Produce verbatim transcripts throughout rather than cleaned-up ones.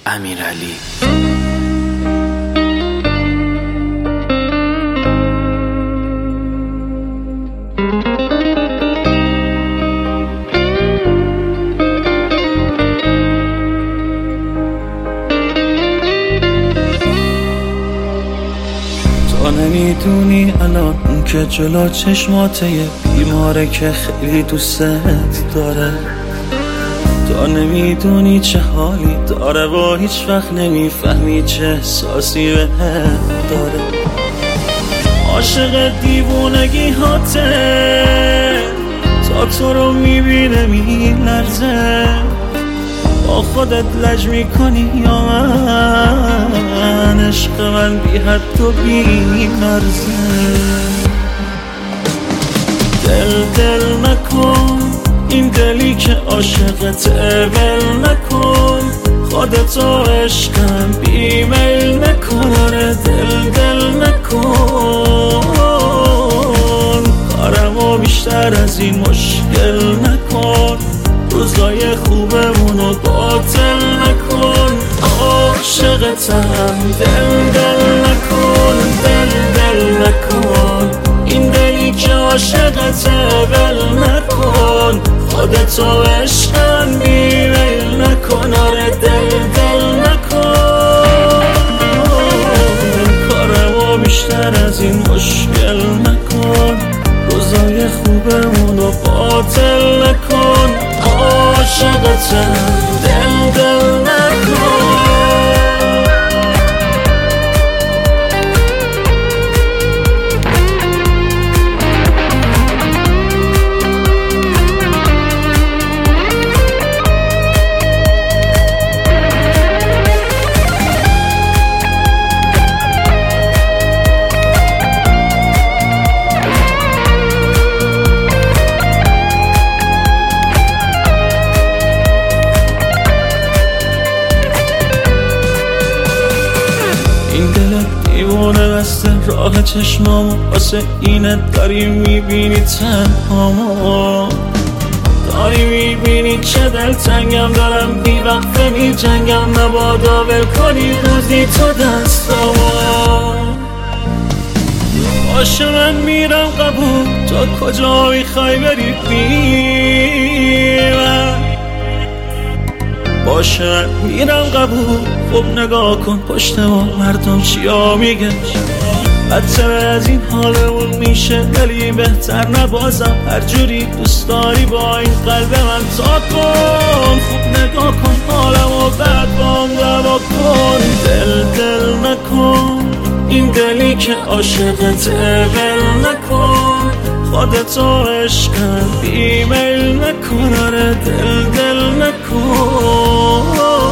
امیرعلی. تو نمیدونی الان اون که جلو چشماته یه بیماره که خیلی دوستت داره. تو نمیدونی چه حالی داره و هیچ وقت نمیفهمی چه احساسی بهت داره. عاشق دیوونگی هاته تا تو رو میبینه میلرزه. با خودت لج میکنی یا من؟ عشق من بی حد و بی مرزه. دل دل نکن این دلی که عاشقته، ول نکن خودتو عشقم بی میل نکن. آره دل دل نکن کارمو بیشتر از این مشکل نکن. روزای خوبمونو باطل نکن. عاشقتم دل دل نکن، دل دل نکن این دلی که عاشقته، ول نکن خودتو عشقم بی میل نکن. آره دل دل نکن کارمو بیشتر از این مشکل نکن. روزای خوبمونو باطل نکن. عاشقتم دل دل نکن. این دلت دیوانه بسته راه چشمامو، واسه اینه داری میبینی تنهامو. داری میبینی چه دلتنگم دارم بی وقفه می جنگم. مبادا ول کنی روزی تو دستامو. باشه من میرم قبول، تو کجا میخوای بری بی من؟ باشه میرم قبول، خب نگاه کن پشت ما مردم چیا میگن. بدتر از این حالمون میشه ولی بهتر نبازم. هر جوری دوست داری با این قلب من تا کن. خوب نگاه کن حالمو بعد بام دوا کن. دل دل نکن این دلی که عاشقته، ول نکن خودتو عشقم بی میل نکن. آره دل دل نکن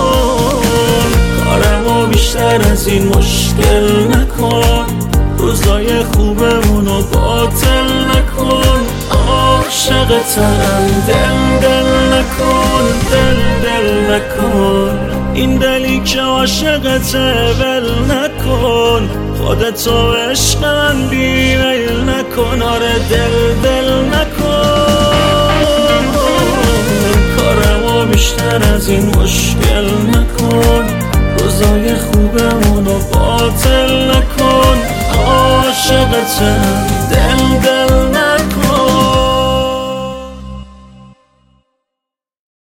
کارمو بیشتر از این مشکل نکن. روزای خوبمونو باطل نکن. عاشقتم دل دل نکن، دل دل نکن این دلی که عاشقته، ول نکن خودتو عشقم بی میل نکن. آره دل دل نکن کارمو بیشتر از این مشکل نکن. روزای خوبمونو باطل نکن. عاشقتم دل دل